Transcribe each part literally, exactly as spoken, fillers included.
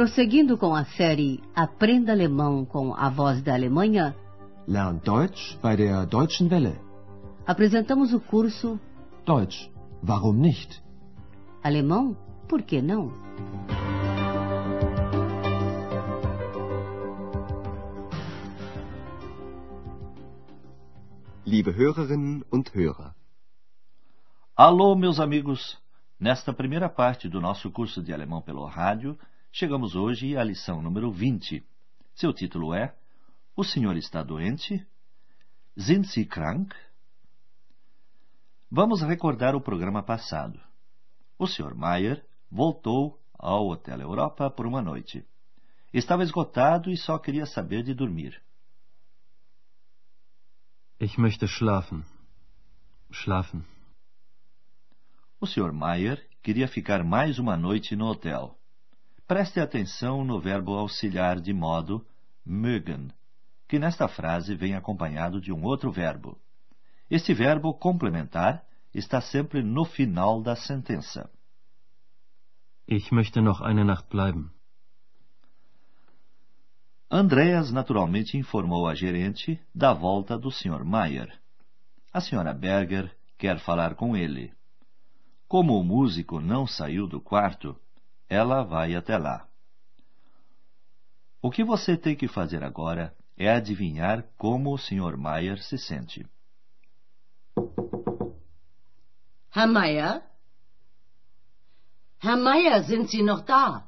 Prosseguindo com a série Aprenda Alemão com a Voz da Alemanha, Lern Deutsch bei der Deutschen Welle. apresentamos o curso Deutsch, warum nicht? Alemão, por que não? Liebe Hörerinnen und Hörer. Alô, meus amigos! Nesta primeira parte do nosso curso de alemão pelo rádio, chegamos hoje à lição número vinte. Seu título é O senhor está doente? Sind Sie krank? Vamos recordar o programa passado. O senhor Mayer voltou ao Hotel Europa por uma noite. Estava esgotado e só queria saber de dormir. Ich möchte schlafen. Schlafen. O senhor Mayer queria ficar mais uma noite no hotel. Preste atenção no verbo auxiliar de modo mögen, que nesta frase vem acompanhado de um outro verbo. Este verbo complementar está sempre no final da sentença. Ich möchte noch eine Nacht bleiben. Andreas naturalmente informou a gerente da volta do senhor Mayer. A senhora Berger quer falar com ele. Como o músico não saiu do quarto, ela vai até lá. O que você tem que fazer agora é adivinhar como o senhor Mayer se sente. Herr Mayer? Herr Mayer, sind Sie noch da?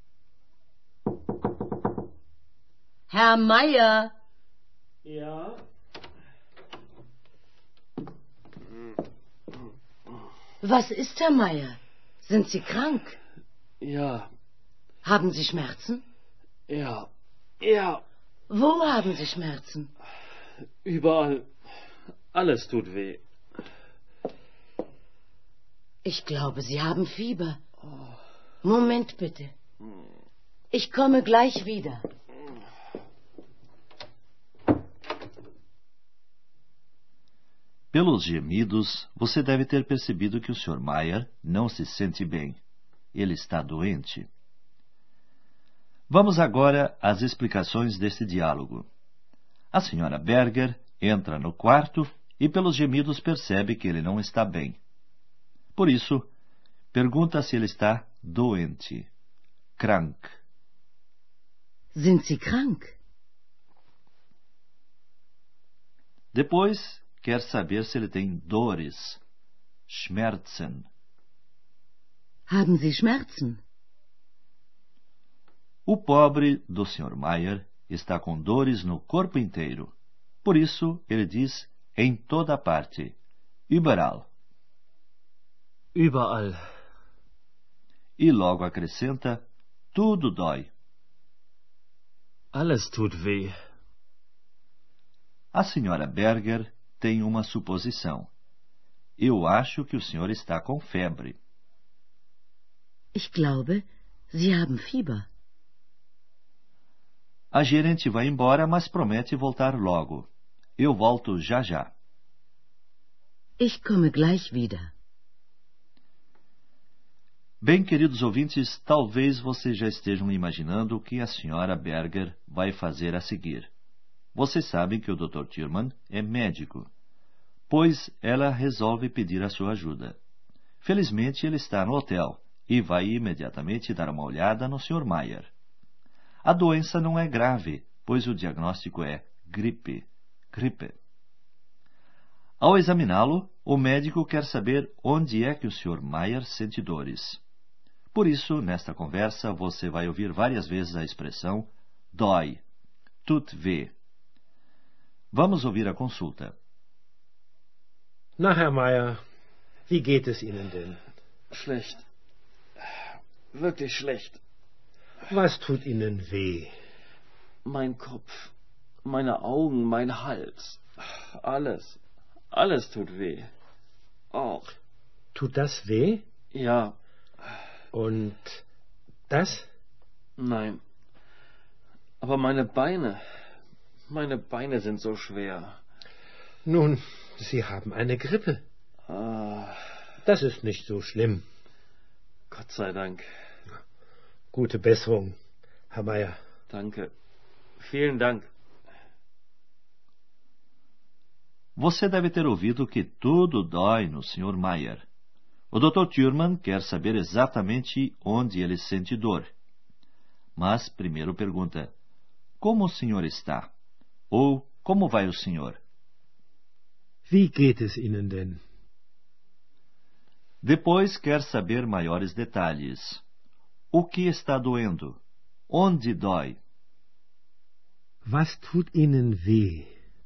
Herr Mayer? Ja? Was ist, Herr Mayer? Sind Sie krank? Ja. Haben Sie Schmerzen? Ja. Ja. Wo haben Sie Schmerzen? Überall. Alles tut weh. Ich glaube, Sie haben Fieber. Moment bitte. Ich komme gleich wieder. Pelos gemidos, você deve ter percebido que o senhor Mayer não se sente bem. Ele está doente. Vamos agora às explicações desse diálogo. A senhora Berger entra no quarto e pelos gemidos percebe que ele não está bem. Por isso, pergunta se ele está doente. Krank. Sind Sie krank? Depois, quer saber se ele tem dores. Schmerzen. Haben Sie Schmerzen? O pobre do senhor Mayer está com dores no corpo inteiro. Por isso, ele diz em toda parte. Überall. Überall. E logo acrescenta, tudo dói. Alles tut weh. A senhora Berger tem uma suposição. Eu acho que o senhor está com febre. Ich glaube, Sie haben Fieber. A gerente vai embora, mas promete voltar logo. Eu volto já já. Ich komme gleich wieder. Bem, queridos ouvintes, talvez vocês já estejam imaginando o que a senhora Berger vai fazer a seguir. Vocês sabem que o doutor Thürmann é médico, pois ela resolve pedir a sua ajuda. Felizmente, ele está no hotel e vai imediatamente dar uma olhada no senhor Mayer. A doença não é grave, pois o diagnóstico é gripe. Gripe. Ao examiná-lo, o médico quer saber onde é que o senhor Mayer sente dores. Por isso, nesta conversa, você vai ouvir várias vezes a expressão dói, tut weh. Vamos ouvir a consulta. Na, Herr Mayer, wie geht es Ihnen denn? Schlecht. Wirklich schlecht. Was tut Ihnen weh? Mein Kopf, meine Augen, mein Hals. Alles. Alles tut weh. Auch. Tut das weh? Ja. Und das? Nein. Aber meine Beine, meine Beine sind so schwer. Nun, Sie haben eine Grippe. Ah. Das ist nicht so schlimm. Gott sei Dank. Gute Besserung. Herr Meier. Danke. Vielen Dank. Você deve ter ouvido que tudo dói no senhor Meier. O doutor Thurman quer saber exatamente onde ele sente dor. Mas primeiro pergunta: como o senhor está? Ou como vai o senhor? Wie geht es Ihnen denn? Depois quer saber maiores detalhes. O que está doendo? Onde dói? Was tut Ihnen weh?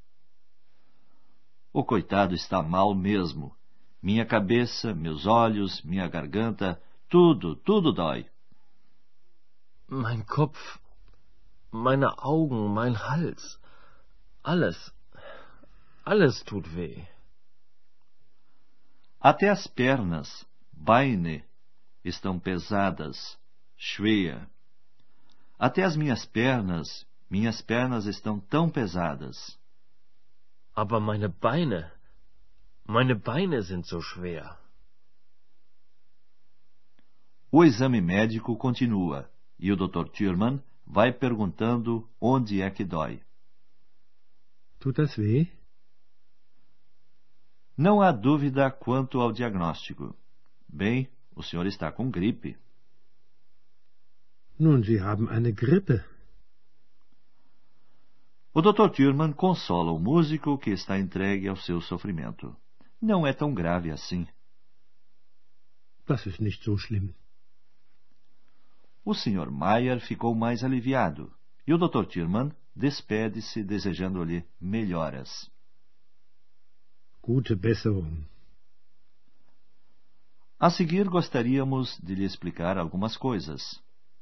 O coitado está mal mesmo. Minha cabeça, meus olhos, minha garganta, tudo, tudo dói. Mein Kopf, meine Augen, mein Hals. Alles, alles tut weh. Até as pernas, Beine, estão pesadas, schwer. Até as minhas pernas, minhas pernas estão tão pesadas. Aber meine Beine, meine Beine sind so schwer. O exame médico continua e o doutor Thurman vai perguntando onde é que dói. Tut das weh? Não há dúvida quanto ao diagnóstico. Bem, o senhor está com gripe. Nun, Sie haben eine Grippe. O doutor Thurman consola o músico que está entregue ao seu sofrimento. Não é tão grave assim. Das ist nicht so schlimm. O senhor Meier ficou mais aliviado e o doutor Thurman despede-se desejando-lhe melhoras. Gute Besserung. A seguir, gostaríamos de lhe explicar algumas coisas.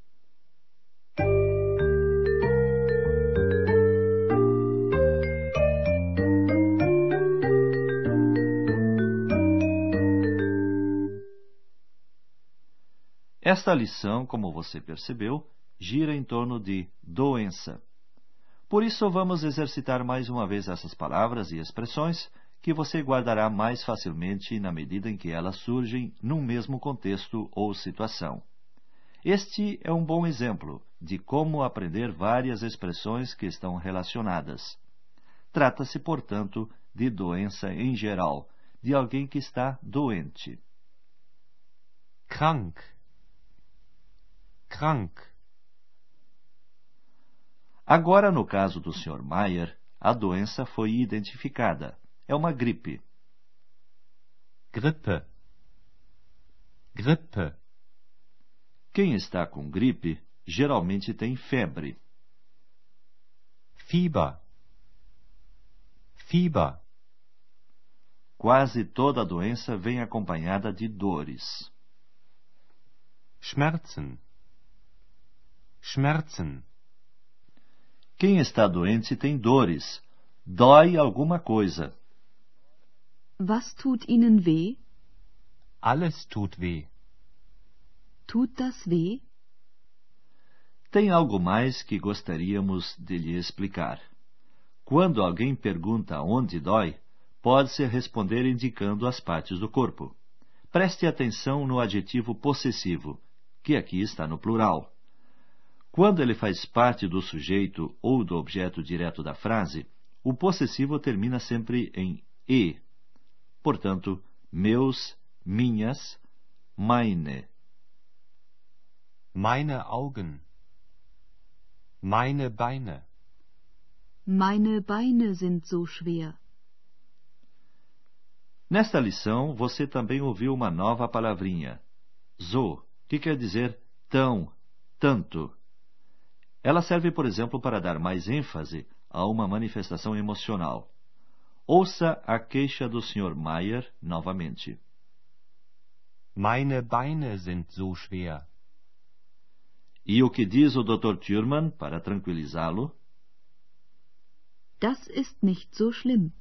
Esta lição, como você percebeu, gira em torno de doença. Por isso, vamos exercitar mais uma vez essas palavras e expressões que você guardará mais facilmente na medida em que elas surgem num mesmo contexto ou situação. Este é um bom exemplo de como aprender várias expressões que estão relacionadas. Trata-se, portanto, de doença em geral, de alguém que está doente. Krank. Krank. Agora, no caso do senhor Meier, a doença foi identificada. É uma gripe. Grippe. Grippe. Quem está com gripe geralmente tem febre. Fieber. Fieber. Quase toda doença vem acompanhada de dores. Schmerzen. Schmerzen. Quem está doente tem dores. Dói alguma coisa. Was tut Ihnen weh? Alles tut weh. Tut das weh? Tem algo mais que gostaríamos de lhe explicar. Quando alguém pergunta onde dói, pode-se responder indicando as partes do corpo. Preste atenção no adjetivo possessivo, que aqui está no plural. Quando ele faz parte do sujeito ou do objeto direto da frase, o possessivo termina sempre em e. Portanto, meus, minhas, meine. Meine Augen. Meine Beine. Meine Beine sind so schwer. Nesta lição, você também ouviu uma nova palavrinha, so, que quer dizer tão, tanto. Ela serve, por exemplo, para dar mais ênfase a uma manifestação emocional. Ouça a queixa do senhor Meier novamente. Meine Beine sind so schwer. E o que diz o doutor Thurman para tranquilizá-lo? Das ist nicht so schlimm.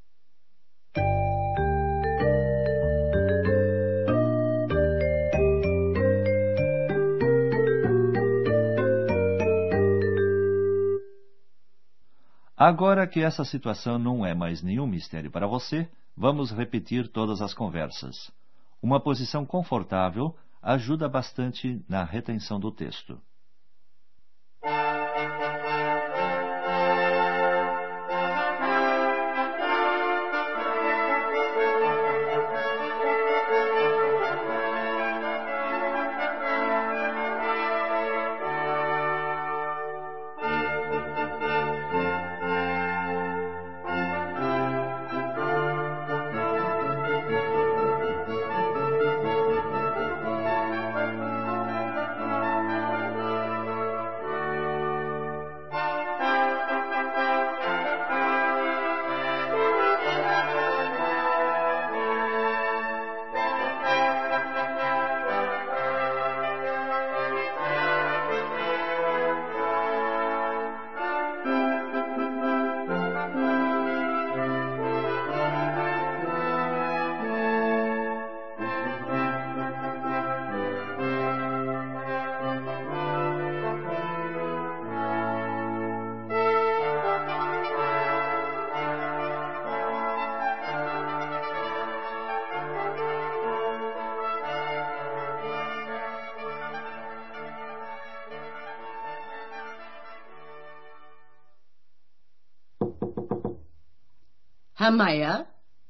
Agora que essa situação não é mais nenhum mistério para você, vamos repetir todas as conversas. Uma posição confortável ajuda bastante na retenção do texto. Herr Meier?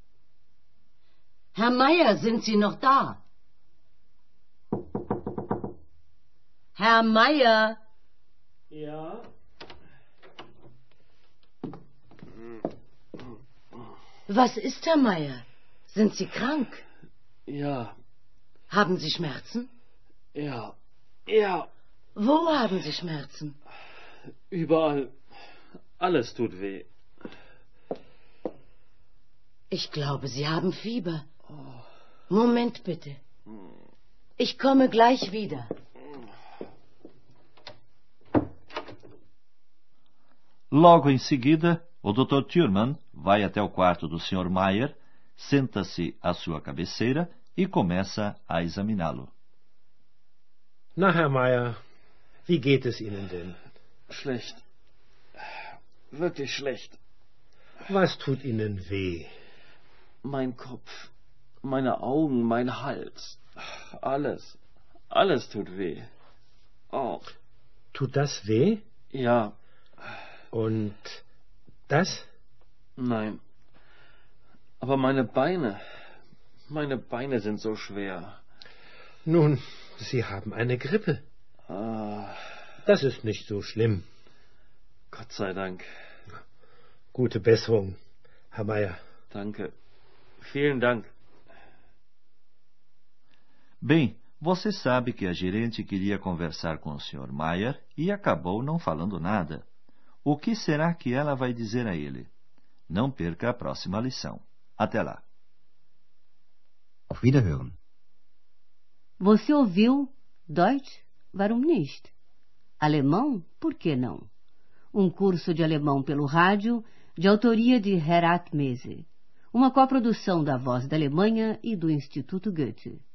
Herr Meier, sind Sie noch da? Herr Meier? Ja? Was ist, Herr Meier? Sind Sie krank? Ja, Haben Sie Schmerzen? ja, ja, Wo haben Sie Schmerzen? überall. Alles tut weh. Ich glaube, Sie haben Fieber. Moment bitte. Ich komme gleich wieder. Logo em seguida, o doutor Thurman vai até o quarto do senhor Mayer, senta-se à sua cabeceira e começa a examiná-lo. Na, Herr Meier, wie geht es Ihnen denn? Schlecht. Wirklich schlecht. Was tut Ihnen weh? Mein Kopf, meine Augen, mein Hals. Alles. Alles tut weh. Oh, Tut das weh? ja, Und das? nein. Aber meine Beine, meine Beine sind so schwer. Nun, Sie haben eine Grippe. Ah, Das ist nicht so schlimm. Gott sei Dank. Gute Besserung, Herr Meier. Danke. Vielen Dank. Bem, você sabe que a gerente queria conversar com o senhor Mayer e acabou não falando nada. O que será que ela vai dizer a ele? Não perca a próxima lição. Até lá. Auf Wiederhören. Você ouviu Deutsch? Warum nicht? Alemão? Por que não? Um curso de alemão pelo rádio, de autoria de Herat Mese. Uma coprodução da Voz da Alemanha e do Instituto Goethe.